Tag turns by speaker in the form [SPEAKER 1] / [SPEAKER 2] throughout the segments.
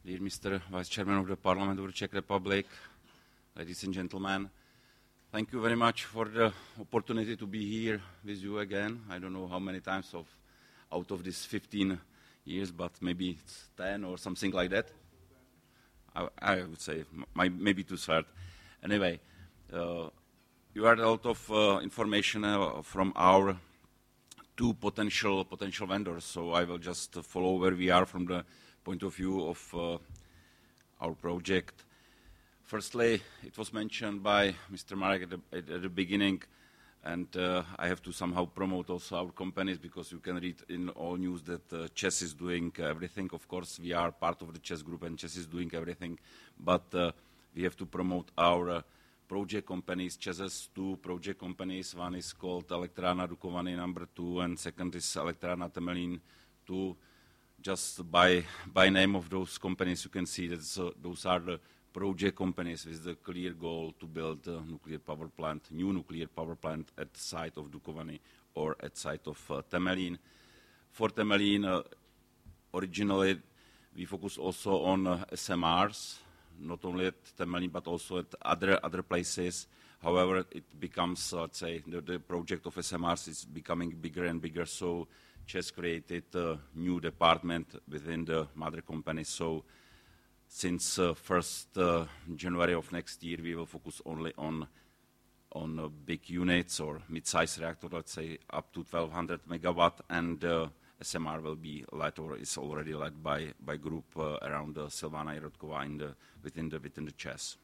[SPEAKER 1] dear Mr. Vice Chairman of the Parliament of the Czech Republic, ladies and gentlemen, thank you very much for the opportunity to be here with you again. I don't know how many times out of this 15 years, but maybe it's 10 or something like that. I would say maybe to start. Anyway, you heard a lot of information from our two potential vendors, so I will just follow where we are from the point of view of our project. Firstly, it was mentioned by Mr. Marek at the beginning, and I have to somehow promote also our companies, because you can read in all news that ČEZ is doing everything. Of course, we are part of the ČEZ group, and ČEZ is doing everything, but we have to promote our project companies. ČEZ has two project companies. One is called Elektrárna Dukovany number 2, and second is Elektrárna Temelín 2. Just by name of those companies, you can see that those are the project companies with the clear goal to build a nuclear power plant, new nuclear power plant at the site of Dukovany or at the site of Temelín. For Temelín, originally we focused also on SMRs, not only at Temelín but also at other places. However, it becomes, let's say, the project of SMRs is becoming bigger and bigger, so ČEZ created a new department within the mother company. So since 1st January of next year, we will focus only on big units or mid-size reactor, let's say up to 1200 megawatt, and SMR will be led, or is already led by group around Silvana Jirotkova within the ČEZ.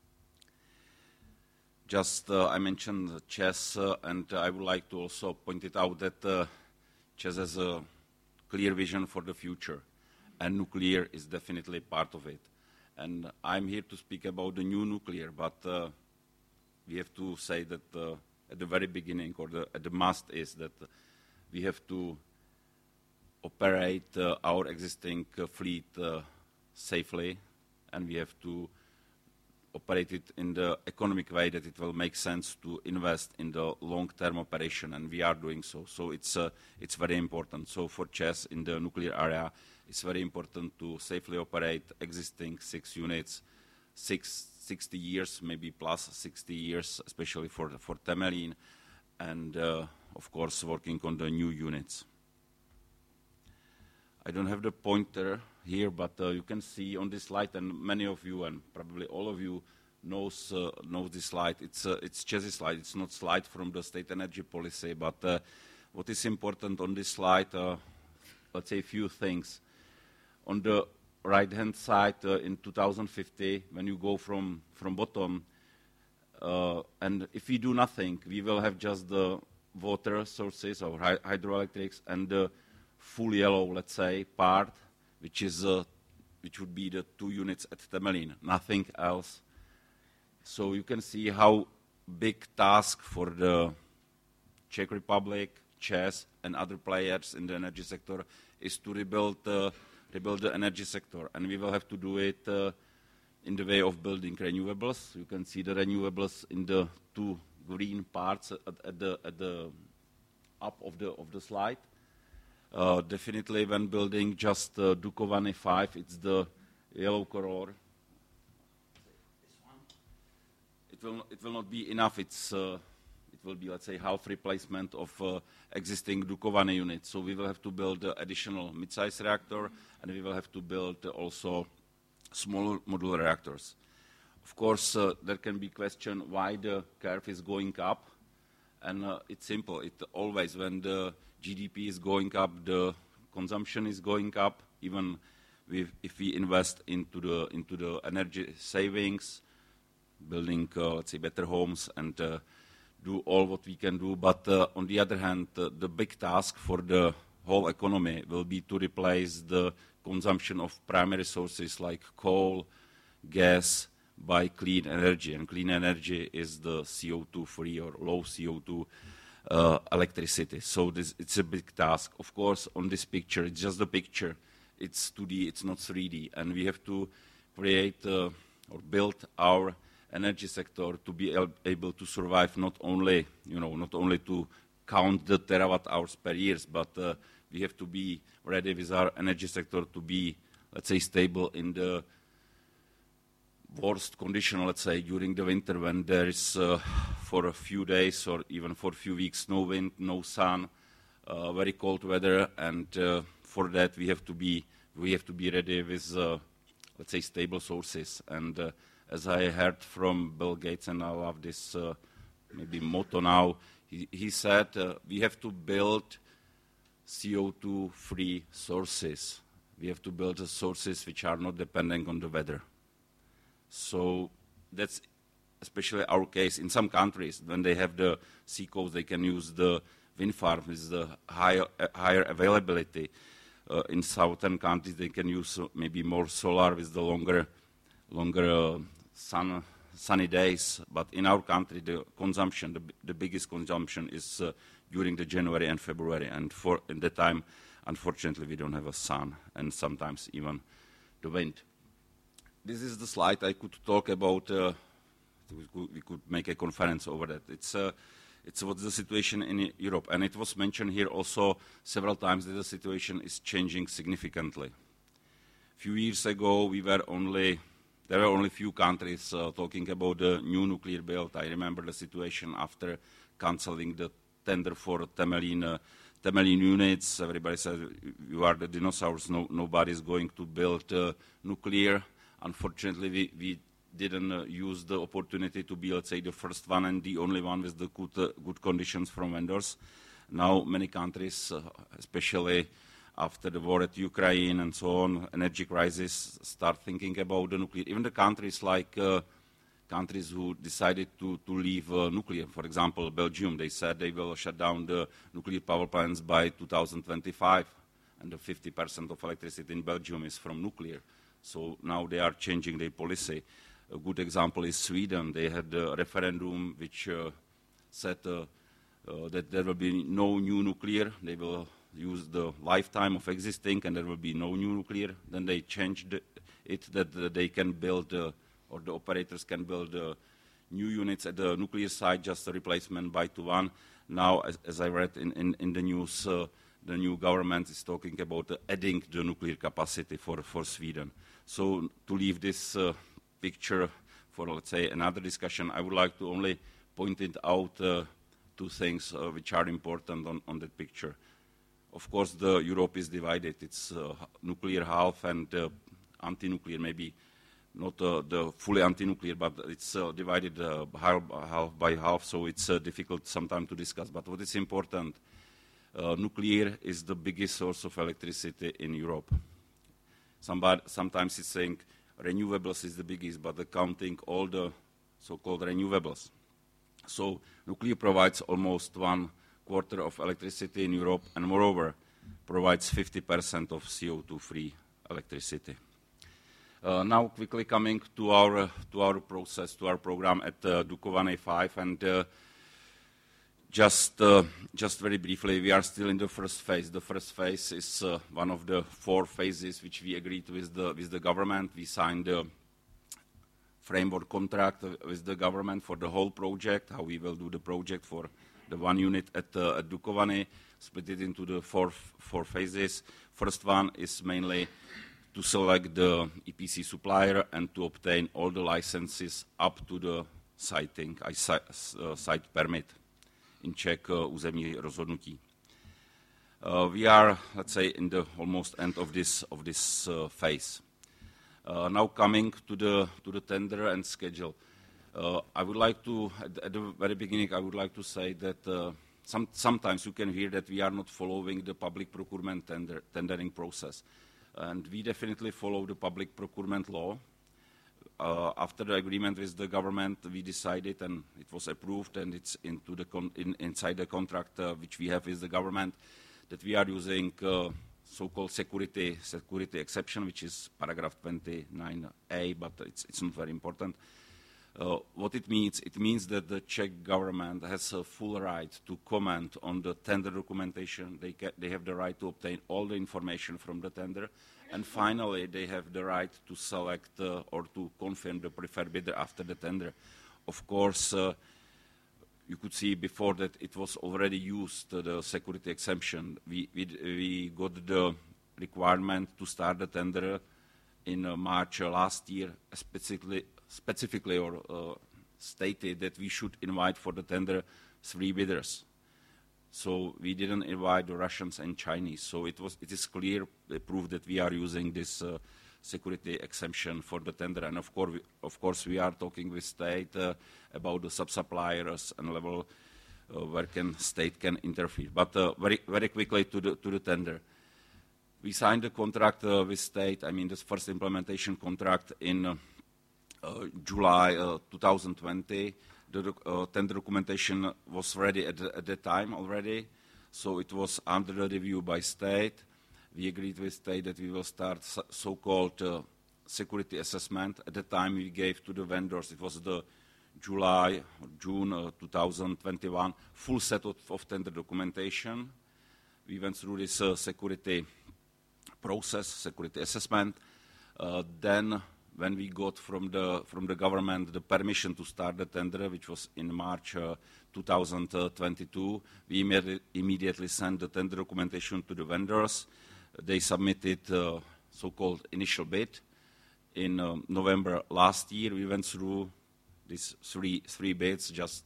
[SPEAKER 1] Just I mentioned ČEZ, and I would like to also point it out that ČEZ has a clear vision for the future, and nuclear is definitely part of it. And I'm here to speak about the new nuclear, but we have to say that at the very beginning, or the must is that we have to operate our existing fleet safely, and we have to operate it in the economic way that it will make sense to invest in the long-term operation, and we are doing so. So it's very important. So for ČEZ in the nuclear area, it's very important to safely operate existing 6 units, 60 years, maybe plus 60 years, especially for Temelín, and of course working on the new units. I don't have the pointer here, but you can see on this slide, and many of you, and probably all of you, knows this slide. It's ČEZ's slide. It's not slide from the state energy policy, but what is important on this slide, let's say a few things. On the right-hand side, in 2050, when you go from bottom, and if we do nothing, we will have just the water sources or hydroelectrics and the full yellow, let's say, part, which would be the 2 units at Temelín, nothing else. So you can see how big task for the Czech Republic, ČEZ, and other players in the energy sector is to rebuild the energy sector, and we will have to do it in the way of building renewables. You can see the renewables in the 2 green parts at the up of the slide. Definitely when building just Dukovany 5, it's the yellow color. It will not be enough. It will be, let's say, half replacement of existing Dukovany units. So we will have to build additional mid-size reactor, and we will have to build also small modular reactors. Of course, there can be question why the curve is going up, and it's simple. It always, when the GDP is going up, the consumption is going up. Even if we invest into the energy savings, building, let's say, better homes, and do all what we can do. But on the other hand, the big task for the whole economy will be to replace the consumption of primary sources like coal, gas, by clean energy. And clean energy is the CO2-free or low CO2 electricity. So it's a big task. Of course, on this picture, it's just a picture. It's 2D, it's not 3D. And we have to create or build our energy sector to be able to survive not only to count the terawatt hours per year, but we have to be ready with our energy sector to be let's say, stable in the worst condition, let's say, during the winter when there is for a few days or even for a few weeks no wind, no sun, very cold weather, and for that we have to be ready with let's say stable sources. And as I heard from Bill Gates, and I love this maybe motto now, he said we have to build CO2-free sources. We have to build sources which are not dependent on the weather. So that's especially our case. In some countries, when they have the sea coast, they can use the wind farm with the higher availability. In southern countries, they can use maybe more solar with the longer sunny days. But in our country, the consumption, the biggest consumption is during the January and February. And in that time, unfortunately, we don't have a sun and sometimes even the wind. This is the slide I could talk about. We could make a conference over that. It's what's the situation in Europe, and it was mentioned here also several times that the situation is changing significantly. A few years ago, there were only few countries talking about the new nuclear build. I remember the situation after cancelling the tender for Temelín units. Everybody said, "You are the dinosaurs. Nobody is going to build nuclear." Unfortunately, we didn't use the opportunity to be, let's say, the first one and the only one with the good conditions from vendors. Now many countries, especially after the war at Ukraine and so on, energy crisis, start thinking about the nuclear. Even the countries like countries who decided to leave nuclear, for example, Belgium, they said they will shut down the nuclear power plants by 2025, and the 50% of electricity in Belgium is from nuclear. So now they are changing their policy. A good example is Sweden. They had a referendum which said that there will be no new nuclear. They will use the lifetime of existing, and there will be no new nuclear. Then they changed it that they can build, or the operators can build new units at the nuclear site, just a replacement by 2-1. Now, as I read in the news, the new government is talking about adding the nuclear capacity for Sweden. So to leave this picture for, let's say, another discussion, I would like to only point it out two things which are important on that picture. Of course, Europe is divided. It's nuclear half and anti-nuclear, maybe not the fully anti-nuclear, but it's divided half by half, so it's difficult sometimes to discuss. But what is important, nuclear is the biggest source of electricity in Europe. Sometimes it's saying renewables is the biggest, but counting all the so-called renewables. So nuclear provides almost 1/4 of electricity in Europe, and moreover, provides 50% of CO2-free electricity. Now, quickly coming to our process, to our program at Dukovany 5, and just very briefly, we are still in the first phase. The first phase is one of the 4 phases which we agreed with the government. We signed the framework contract with the government for the whole project, how we will do the project for the 1 unit at Dukovany, split it into the four phases. First one is mainly to select the EPC supplier and to obtain all the licenses up to the site permit in Czech územní rozhodnutí. We are, let's say, in the almost end of this phase. Now coming to the tender and schedule. I would like to, at the very beginning, I would like to say that sometimes you can hear that we are not following the public procurement tendering process. And we definitely follow the public procurement law. After the agreement with the government, we decided, and it was approved, and it's inside the contract which we have with the government, that we are using so-called security exception, which is paragraph 29A, but it's not very important. What it means that the Czech government has a full right to comment on the tender documentation. They have the right to obtain all the information from the tender. And finally, they have the right to select or to confirm the preferred bidder after the tender. Of course, you could see before that it was already used, the security exemption. We got the requirement to start the tender in March last year specifically stated that we should invite for the tender 3 bidders. So we didn't invite the Russians and Chinese. So it is clear proof that we are using this security exemption for the tender. And of course we are talking with state about the sub-suppliers and level where state can interfere. But very quickly to the tender. We signed a contract with state, I mean this first implementation contract in July 2020. The tender documentation was ready at that time already, so it was under review by state. We agreed with state that we will start so-called security assessment. At the time we gave to the vendors, it was the June 2021, full set of tender documentation. We went through this security process, security assessment. Then when we got from the government the permission to start the tender, which was in March 2022, we immediately sent the tender documentation to the vendors. They submitted so-called initial bid. In November last year, we went through these three bids just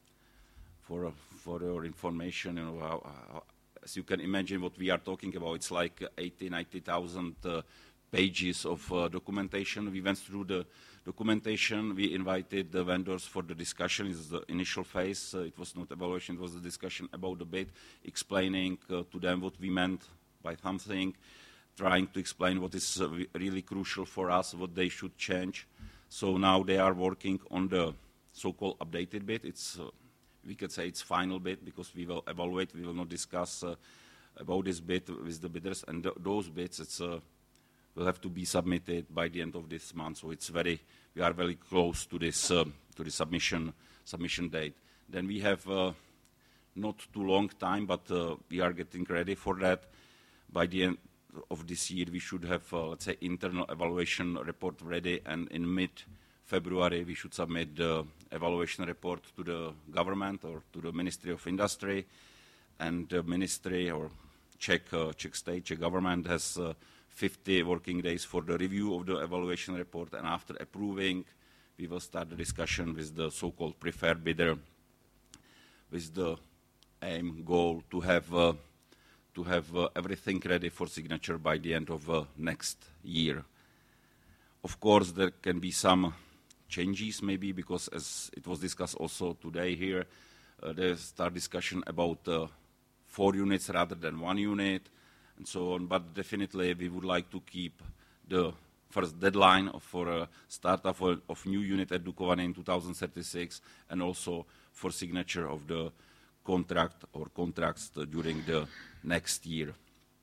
[SPEAKER 1] for your information. You know, as you can imagine, what we are talking about, it's like 90,000 pages of documentation. We went through the documentation. We invited the vendors for the discussion. It's the initial phase. It was not evaluation. It was the discussion about the bid, explaining to them what we meant by something, trying to explain what is really crucial for us, what they should change. So now they are working on the so-called updated bid. It's we could say it's final bid because we will evaluate. We will not discuss about this bid with the bidders, and those bids will have to be submitted by the end of this month. So it's we are very close to this to the submission date. Then we have not too long time, but we are getting ready for that. By the end of this year, we should have let's say internal evaluation report ready, and in mid-February we should submit the evaluation report to the government or to the Ministry of Industry, and the ministry or Czech state, Czech government has 50 working days for the review of the evaluation report, and after approving, we will start the discussion with the so-called preferred bidder with the goal to have everything ready for signature by the end of next year. Of course, there can be some changes maybe because, as it was discussed also today here, there start discussion about 4 units rather than 1 unit, and so on. But definitely, we would like to keep the first deadline for startup of new unit at Dukovany in 2036, and also for signature of the contract or contracts during the next year.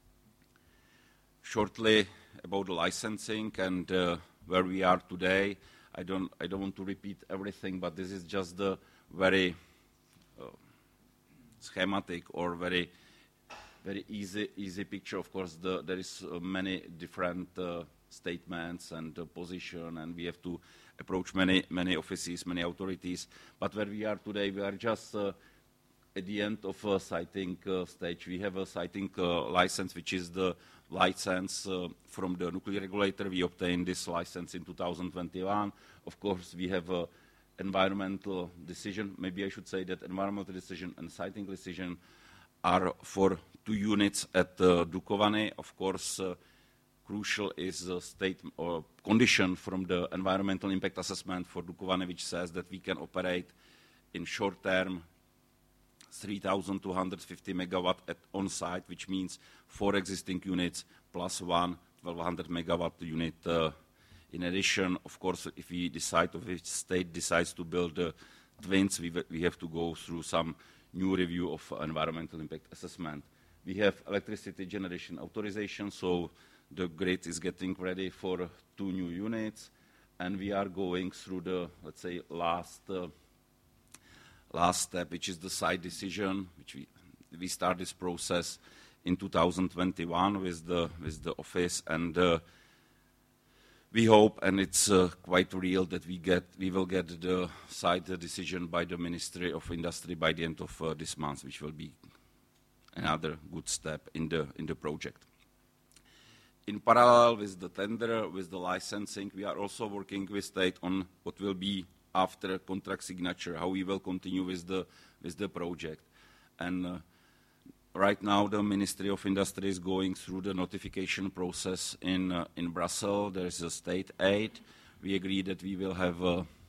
[SPEAKER 1] Shortly about the licensing and where we are today. I don't want to repeat everything, but this is just the very schematic or very easy picture. Of course, there is many different statements and position, and we have to approach many offices, many authorities. But where we are today, we are just at the end of a siting stage. We have a siting license, which is the license from the nuclear regulator. We obtained this license in 2021. Of course, we have an environmental decision. Maybe I should say that environmental decision and siting decision are for 2 units at Dukovany. Of course, crucial is the state or condition from the environmental impact assessment for Dukovany, which says that we can operate in short term 3,250 megawatt on site, which means 4 existing units plus 1 1,200 megawatt unit. In addition, of course, if we decide, or if the state decides to build twins, we have to go through some new review of environmental impact assessment. We have electricity generation authorization, so the grid is getting ready for 2 new units, and we are going through the, let's say, last step, which is the site decision, which we start this process in 2021 with the office, and we hope, and it's quite real, that we will get the site decision by the Ministry of Industry by the end of this month, which will be another good step in the project. in parallel with the tender, with the licensing, we are also working with state on what will be after contract signature, how we will continue with the project. And right now, the Ministry of Industry is going through the notification process in Brussels. There is a state aid. We agree that we will have,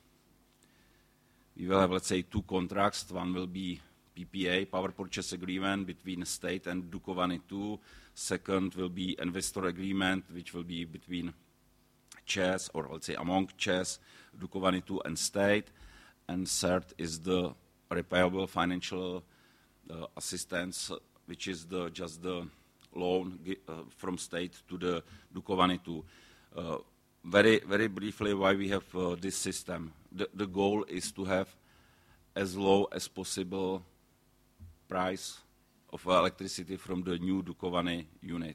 [SPEAKER 1] let's say, 2 contracts. One will be PPA, Power Purchase Agreement, between state and Dukovany II. Second will be investor agreement, which will be between ČEZ, or let's say among ČEZ, Dukovany II, and state. And third is the repayable financial assistance, which is just the loan from state to the Dukovany II. Very, very briefly, why we have this system. The goal is to have as low as possible price of electricity from the new Dukovany unit.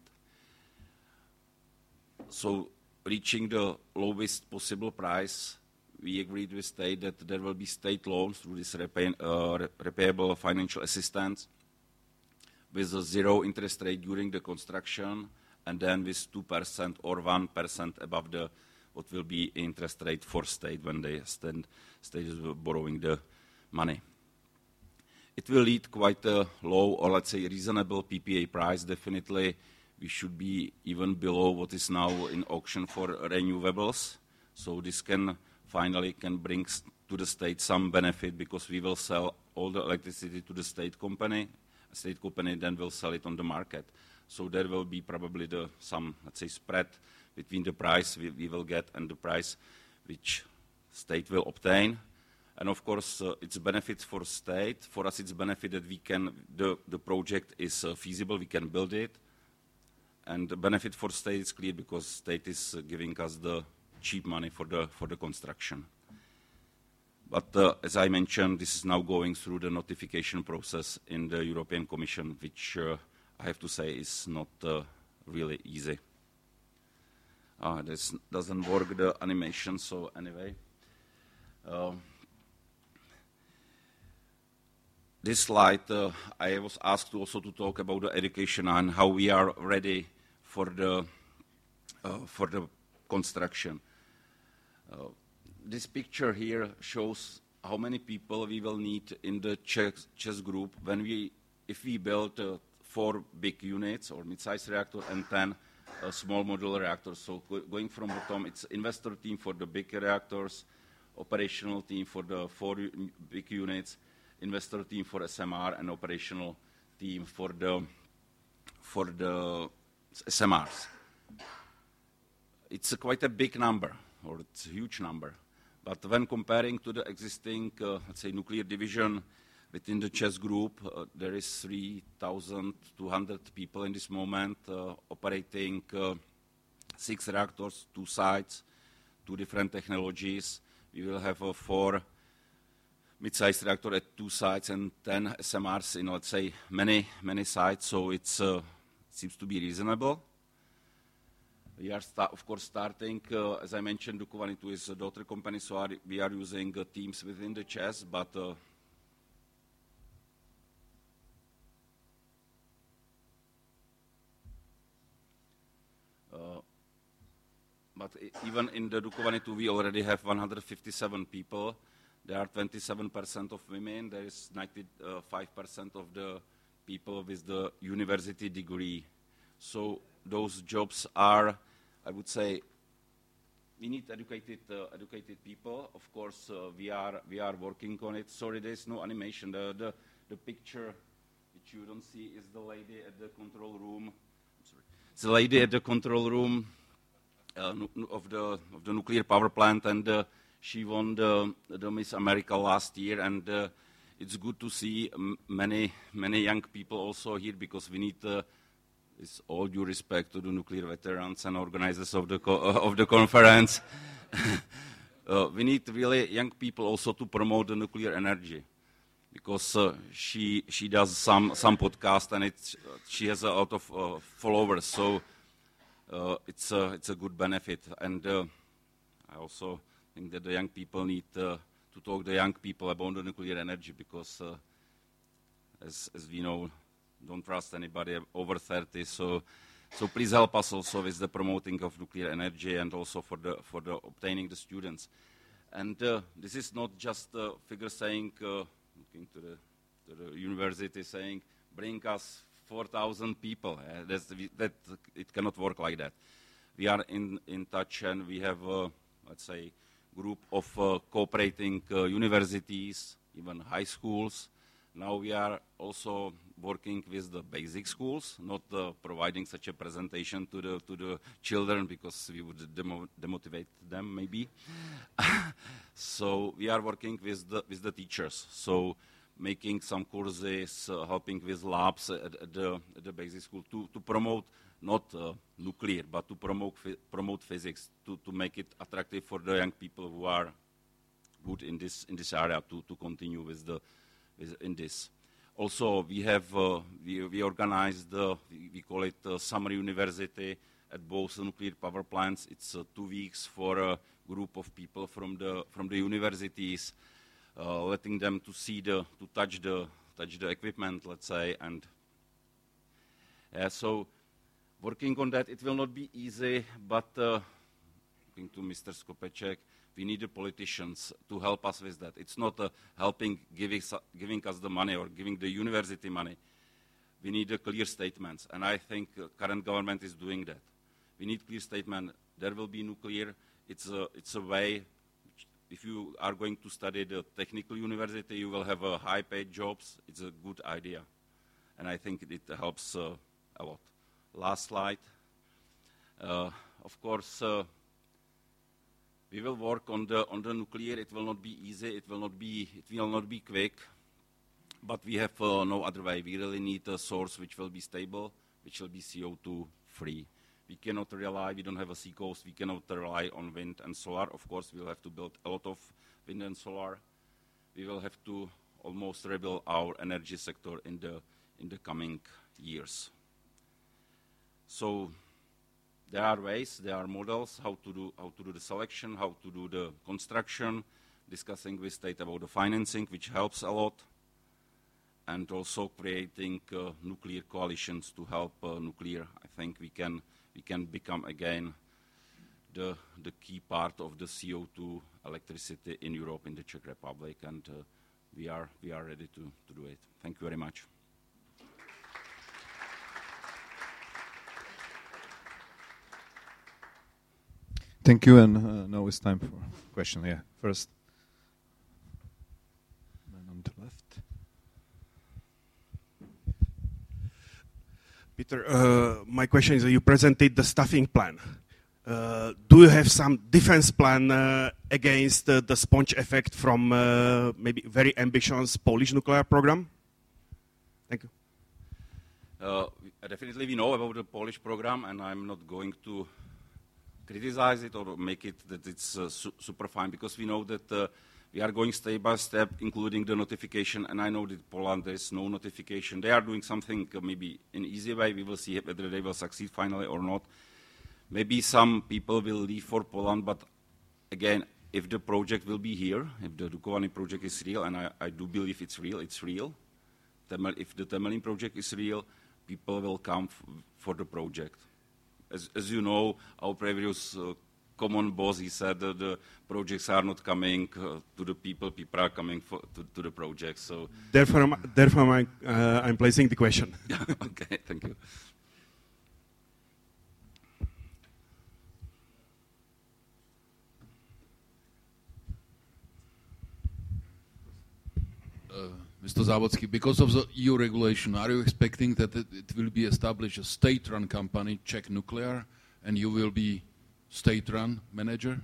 [SPEAKER 1] So reaching the lowest possible price, we agreed with state that there will be state loans through this repayable financial assistance with a 0 interest rate during the construction, and then with 2% or 1% above the what will be interest rate for state when they state is borrowing the money. It will lead quite a low, or let's say reasonable PPA price. Definitely, we should be even below what is now in auction for renewables. So this can finally bring to the state some benefit, because we will sell all the electricity to the state company. A state company then will sell it on the market. So there will be probably some, let's say, spread between the price we will get and the price which state will obtain. And of course, it's benefits for state. For us, it's benefit that we can, the project is feasible, we can build it. And the benefit for state is clear, because state is giving us the cheap money for the construction. But as I mentioned, this is now going through the notification process in the European Commission, which I have to say is not really easy. This doesn't work, the animation, so anyway. This slide, I was asked also to talk about the education and how we are ready for the construction. This picture here shows how many people we will need in the ČEZ group if we build 4 big units or mid-sized reactor and 10 small modular reactors. So going from bottom, it's investor team for the big reactors, operational team for the 4 big units, investor team for SMR, and operational team for the SMRs. It's quite a big number, or it's a huge number. But when comparing to the existing, let's say, nuclear division within the ČEZ group, there is 3,200 people in this moment operating 6 reactors, 2 sites, 2 different technologies. We will have 4 mid-sized reactors at 2 sites and 10 SMRs in, let's say, many sites. So it seems to be reasonable. We are, of course, starting, as I mentioned, Dukovany II is a daughter company, so we are using teams within the ČEZ, but even in the Dukovany II, we already have 157 people. There are 27% of women. There is 95% of the people with the university degree. So those jobs are, I would say, we need educated people. Of course, we are working on it. Sorry, there is no animation. The picture which you don't see is the lady at the control room. It's the lady at the control room of the nuclear power plant, and she won the Miss America last year. And it's good to see many young people also here, because we need. With all due respect to the nuclear veterans and organizers of the conference, we need really young people also to promote the nuclear energy, because she does some podcast, and she has a lot of followers, so it's a good benefit. And I also think that the young people need to talk to the young people about the nuclear energy, because as we know, don't trust anybody over 30, so So please help us also with the promoting of nuclear energy and also for the obtaining the students. And this is not just a figure saying, looking to the university saying, bring us 4,000 people. That it cannot work like that. We are in touch, and we have, let's say, group of cooperating universities, even high schools. Now we are also working with the basic schools, not providing such a presentation to the children because we would demotivate them maybe. So we are working with the teachers. So making some courses, helping with labs at the basic school to promote not nuclear, but to promote physics, to make it attractive for the young people who are good in this area to continue in this. Also, we have we organized we call it summer university at both nuclear power plants. It's 2 weeks for a group of people from the universities, letting them to see to touch the equipment, let's say, and so. Working on that, it will not be easy, but looking to Mr. Skopeček, we need the politicians to help us with that. It's not helping giving us the money or giving the university money. We need clear statements, and I think current government is doing that. We need clear statement. There will be nuclear. It's a way. If you are going to study the technical university, you will have high-paid jobs. It's a good idea, and I think it helps a lot. Last slide. Of course, we will work on the nuclear. It will not be easy. It will not be quick. But we have no other way. We really need a source which will be stable, which will be CO2 free. We cannot rely. We don't have a sea coast. We cannot rely on wind and solar. Of course, we'll have to build a lot of wind and solar. We will have to almost rebuild our energy sector in the coming years. So there are ways, there are models how to do the selection, how to do the construction, discussing with state about the financing, which helps a lot, and also creating nuclear coalitions to help nuclear. I think we can become again the key part of the CO2 electricity in Europe, in the Czech Republic, and we are ready to do it. Thank you very much.
[SPEAKER 2] Thank you, and now it's time for a question. Yeah, first. Man on the left.
[SPEAKER 3] Peter, my question is, you presented the staffing plan. Do you have some defense plan against the sponge effect from maybe very ambitious Polish nuclear program? Thank you.
[SPEAKER 1] Definitely we know about the Polish program, and I'm not going to criticize it or make it that it's super fine, because we know that we are going step by step, including the notification, and I know that Poland, there is no notification. They are doing something maybe in easy way. We will see whether they will succeed finally or not. Maybe some people will leave for Poland, but again, if the project will be here, if the Dukovany project is real, and I do believe it's real, if the Temelín project is real, people will come for the project. As you know, our previous common boss, he said that the projects are not coming to the people are coming to the projects. So
[SPEAKER 3] therefore I'm placing the question.
[SPEAKER 1] Okay, thank you.
[SPEAKER 4] Mr. Závodský, because of the EU regulation, are you expecting that it will be established a state-run company, Czech Nuclear, and you will be state-run manager?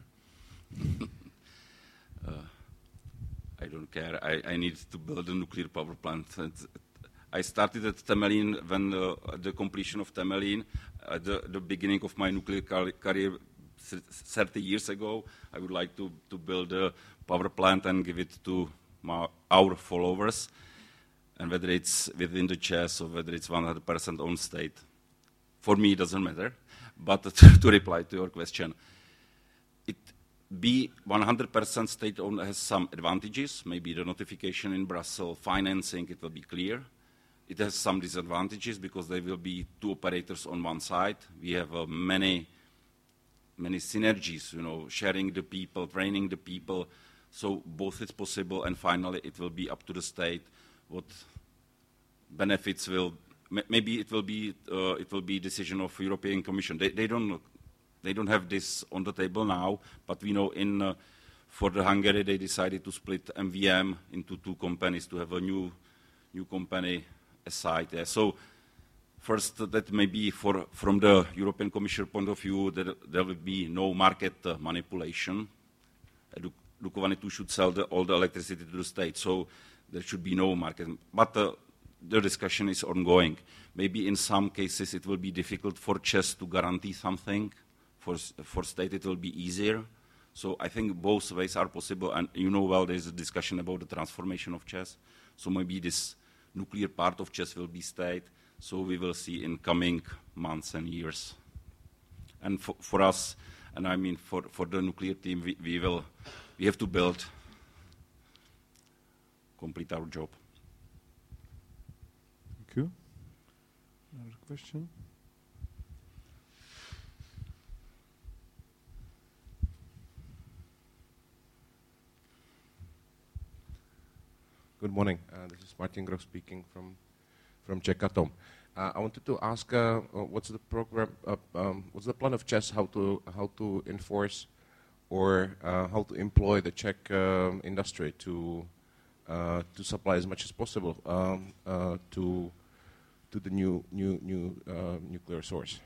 [SPEAKER 1] I don't care. I need to build a nuclear power plant. I started at Temelín when the completion of Temelín, the beginning of my nuclear career 30 years ago. I would like to build a power plant and give it to our followers, and whether it's within the chess or whether it's 100% owned state, for me it doesn't matter. But to reply to your question, it be 100% state-owned has some advantages. Maybe the notification in Brussels, financing, it will be clear. It has some disadvantages because there will be two operators on one side. We have many synergies, sharing the people, training the people. So both is possible, and finally it will be up to the state what benefits will. Maybe it will be decision of European Commission. They don't have this on the table now, but we know for the Hungary they decided to split MVM into two companies to have a new company aside there. So first, that may be from the European Commission point of view that there will be no market manipulation. Dukovany 2 should sell all the electricity to the state, so there should be no market. But the discussion is ongoing. Maybe in some cases it will be difficult for ČEZ to guarantee something. For state it will be easier. So I think both ways are possible. And well, there is a discussion about the transformation of ČEZ. So maybe this nuclear part of ČEZ will be state. So we will see in coming months and years. And for us, and I mean for the nuclear team, we have to complete our job.
[SPEAKER 2] Thank you. Another question?
[SPEAKER 5] Good morning. This is Martin Groch speaking from Czech Atom. I wanted to ask, what's the program? What's the plan of ČEZ how to enforce or how to employ the Czech industry to supply as much as possible to the new nuclear source?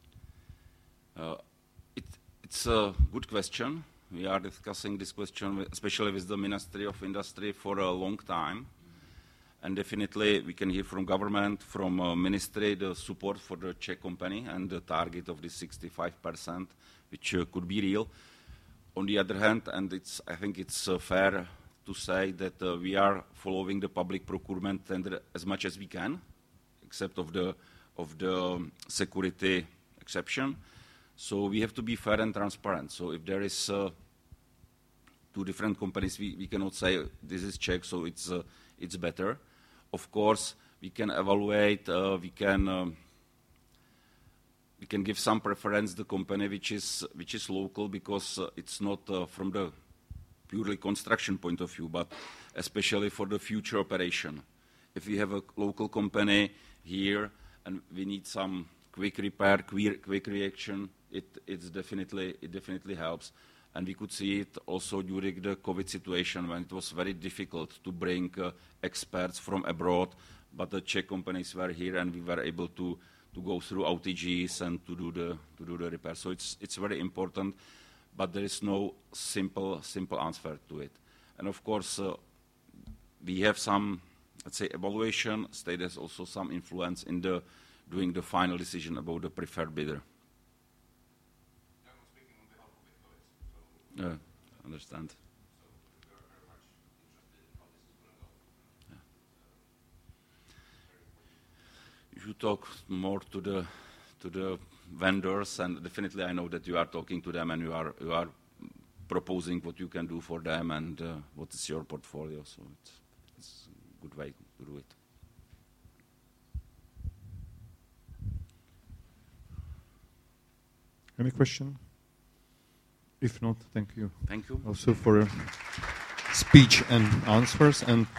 [SPEAKER 1] It's a good question. We are discussing this question, especially with the Ministry of Industry, for a long time. And definitely we can hear from government, from ministry, the support for the Czech company and the target of the 65%, which could be real. On the other hand, and I think it's fair to say that we are following the public procurement tender as much as we can, except of the security exception. So we have to be fair and transparent. So if there is two different companies, we cannot say this is Czech, so it's better. Of course, we can evaluate. We can give some preference to the company which is local, because it's not from the purely construction point of view, but especially for the future operation. If we have a local company here and we need some quick repair, quick reaction, it definitely helps. And we could see it also during the COVID situation, when it was very difficult to bring experts from abroad, but the Czech companies were here and we were able to go through outages and to do the repair. So it's very important, but there is no simple answer to it. And of course, we have some, let's say, evaluation. State has also some influence in doing the final decision about the preferred bidder. Understand. You should talk more to the vendors, and definitely I know that you are talking to them and you are proposing what you can do for them and what is your portfolio. So it's a good way to do it.
[SPEAKER 2] Any question? If not, thank you.
[SPEAKER 1] Thank you.
[SPEAKER 2] Also for speech and answers. And